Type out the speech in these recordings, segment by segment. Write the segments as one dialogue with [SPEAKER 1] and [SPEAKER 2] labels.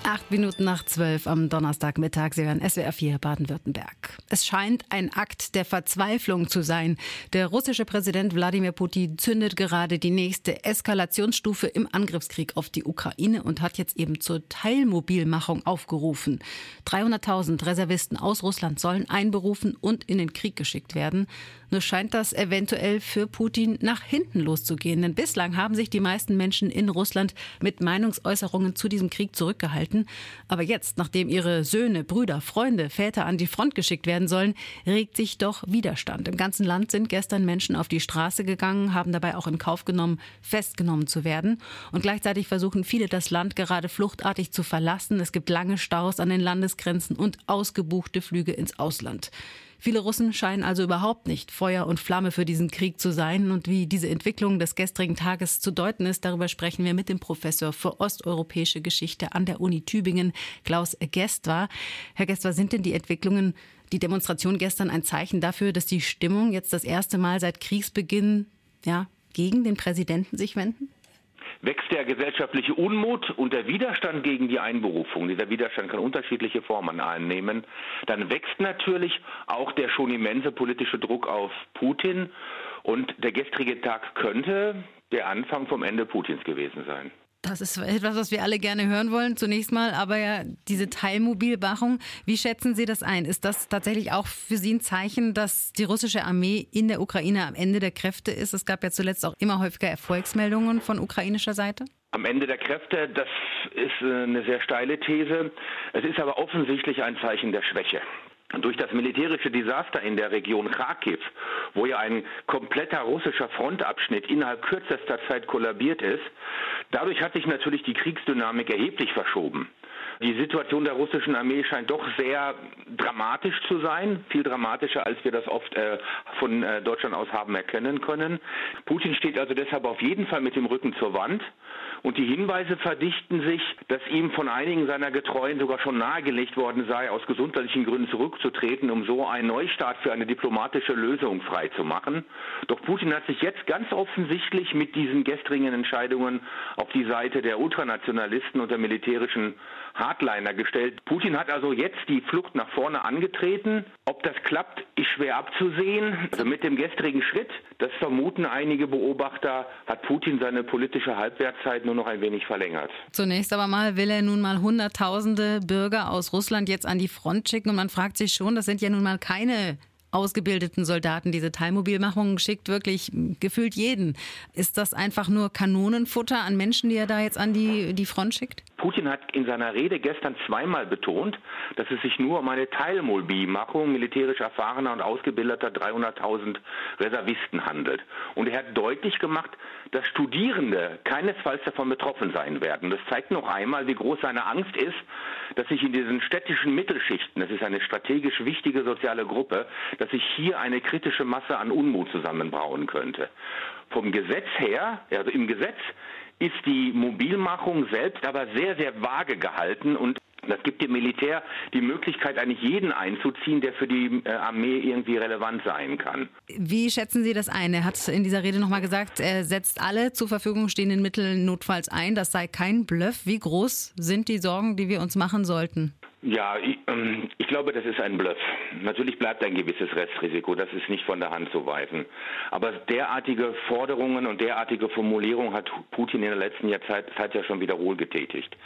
[SPEAKER 1] 8:08 am Donnerstagmittag. Sie hören SWR 4 Baden-Württemberg. Es scheint ein Akt der Verzweiflung zu sein. Der russische Präsident Wladimir Putin zündet gerade die nächste Eskalationsstufe im Angriffskrieg auf die Ukraine und hat jetzt eben zur Teilmobilmachung aufgerufen. 300.000 Reservisten aus Russland sollen einberufen und in den Krieg geschickt werden. Nur scheint das eventuell für Putin nach hinten loszugehen. Denn bislang haben sich die meisten Menschen in Russland mit Meinungsäußerungen zu diesem Krieg zurückgehalten. Aber jetzt, nachdem ihre Söhne, Brüder, Freunde, Väter an die Front geschickt werden sollen, regt sich doch Widerstand. Im ganzen Land sind gestern Menschen auf die Straße gegangen, haben dabei auch in Kauf genommen, festgenommen zu werden. Und gleichzeitig versuchen viele, das Land gerade fluchtartig zu verlassen. Es gibt lange Staus an den Landesgrenzen und ausgebuchte Flüge ins Ausland. Viele Russen scheinen also überhaupt nicht Feuer und Flamme für diesen Krieg zu sein. Und wie diese Entwicklung des gestrigen Tages zu deuten ist, darüber sprechen wir mit dem Professor für osteuropäische Geschichte an der Uni Tübingen, Klaus Gestwar. Herr Gestwar, sind denn die Entwicklungen, die Demonstration gestern ein Zeichen dafür, dass die Stimmung jetzt das erste Mal seit Kriegsbeginn gegen den Präsidenten sich wenden?
[SPEAKER 2] Wächst der gesellschaftliche Unmut und der Widerstand gegen die Einberufung, dieser Widerstand kann unterschiedliche Formen annehmen, dann wächst natürlich auch der schon immense politische Druck auf Putin und der gestrige Tag könnte der Anfang vom Ende Putins gewesen sein.
[SPEAKER 1] Das ist etwas, was wir alle gerne hören wollen, zunächst mal. Aber ja, diese Teilmobilmachung, wie schätzen Sie das ein? Ist das tatsächlich auch für Sie ein Zeichen, dass die russische Armee in der Ukraine am Ende der Kräfte ist? Es gab ja zuletzt auch immer häufiger Erfolgsmeldungen von ukrainischer Seite.
[SPEAKER 2] Am Ende der Kräfte, das ist eine sehr steile These. Es ist aber offensichtlich ein Zeichen der Schwäche. Durch das militärische Desaster in der Region Kharkiv, wo ja ein kompletter russischer Frontabschnitt innerhalb kürzester Zeit kollabiert ist, dadurch hat sich natürlich die Kriegsdynamik erheblich verschoben. Die Situation der russischen Armee scheint doch sehr dramatisch zu sein, viel dramatischer, als wir das oft von Deutschland aus haben erkennen können. Putin steht also deshalb auf jeden Fall mit dem Rücken zur Wand. Und die Hinweise verdichten sich, dass ihm von einigen seiner Getreuen sogar schon nahegelegt worden sei, aus gesundheitlichen Gründen zurückzutreten, um so einen Neustart für eine diplomatische Lösung freizumachen. Doch Putin hat sich jetzt ganz offensichtlich mit diesen gestrigen Entscheidungen auf die Seite der Ultranationalisten und der militärischen Hardliner gestellt. Putin hat also jetzt die Flucht nach vorne angetreten. Ob das klappt, ist schwer abzusehen. Also mit dem gestrigen Schritt, das vermuten einige Beobachter, hat Putin seine politische Halbwertszeit nur noch ein wenig verlängert.
[SPEAKER 1] Zunächst aber mal will er nun mal Hunderttausende Bürger aus Russland jetzt an die Front schicken. Und man fragt sich schon, das sind ja nun mal keine ausgebildeten Soldaten. Diese Teilmobilmachung schickt wirklich gefühlt jeden. Ist das einfach nur Kanonenfutter an Menschen, die er da jetzt an die Front schickt?
[SPEAKER 2] Putin hat in seiner Rede gestern zweimal betont, dass es sich nur um eine Teilmobilmachung militärisch erfahrener und ausgebildeter 300.000 Reservisten handelt. Und er hat deutlich gemacht, dass Studierende keinesfalls davon betroffen sein werden. Das zeigt noch einmal, wie groß seine Angst ist, dass sich in diesen städtischen Mittelschichten, das ist eine strategisch wichtige soziale Gruppe, dass sich hier eine kritische Masse an Unmut zusammenbrauen könnte. Vom Gesetz her, also im Gesetz, ist die Mobilmachung selbst aber sehr, sehr vage gehalten und das gibt dem Militär die Möglichkeit, eigentlich jeden einzuziehen, der für die Armee irgendwie relevant sein kann.
[SPEAKER 1] Wie schätzen Sie das ein? Er hat in dieser Rede nochmal gesagt, er setzt alle zur Verfügung stehenden Mittel notfalls ein. Das sei kein Bluff. Wie groß sind die Sorgen, die wir uns machen sollten?
[SPEAKER 2] Ja, ich glaube, das ist ein Bluff. Natürlich bleibt ein gewisses Restrisiko, das ist nicht von der Hand zu weisen. Aber derartige Forderungen und derartige Formulierungen hat Putin in der letzten Zeit ja schon wiederholt getätigt.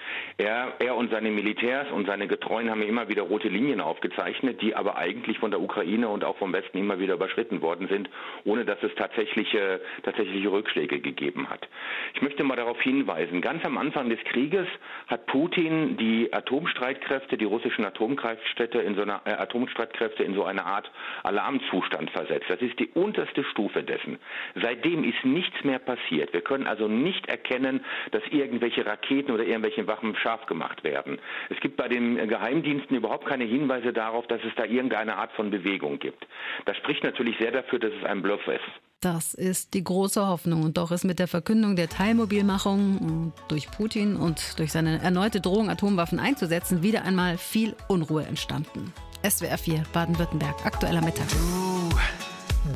[SPEAKER 2] Er und seine Militärs und seine Getreuen haben ja immer wieder rote Linien aufgezeichnet, die aber eigentlich von der Ukraine und auch vom Westen immer wieder überschritten worden sind, ohne dass es tatsächliche Rückschläge gegeben hat. Ich möchte mal darauf hinweisen, ganz am Anfang des Krieges hat Putin die Atomstreitkräfte, die russischen Atomstreitkräfte in so eine Art Alarmzustand versetzt. Das ist die unterste Stufe dessen. Seitdem ist nichts mehr passiert. Wir können also nicht erkennen, dass irgendwelche Raketen oder irgendwelche Waffen scharf gemacht werden. Es gibt bei den Geheimdiensten überhaupt keine Hinweise darauf, dass es da irgendeine Art von Bewegung gibt. Das spricht natürlich sehr dafür, dass es ein Bluff ist.
[SPEAKER 1] Das ist die große Hoffnung. Und doch ist mit der Verkündung der Teilmobilmachung durch Putin und durch seine erneute Drohung, Atomwaffen einzusetzen, wieder einmal viel Unruhe entstanden. SWR 4 Baden-Württemberg, aktueller Mittag.